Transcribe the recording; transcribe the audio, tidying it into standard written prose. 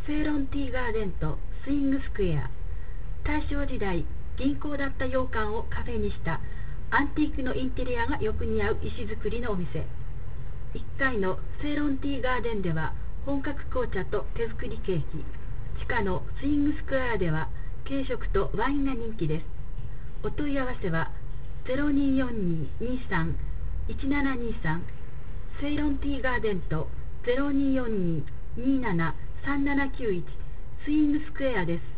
セイロンティーガーデンとスイングスクエア。大正時代銀行だった洋館をカフェにしたアンティークのインテリアがよく似合う石造りのお店。1階のセイロンティーガーデンでは本格紅茶と手作りケーキ、地下のスイングスクエアでは軽食とワインが人気です。お問い合わせは0242-23-1723、セイロンティーガーデンと0242-27-3791、スイングスクエアです。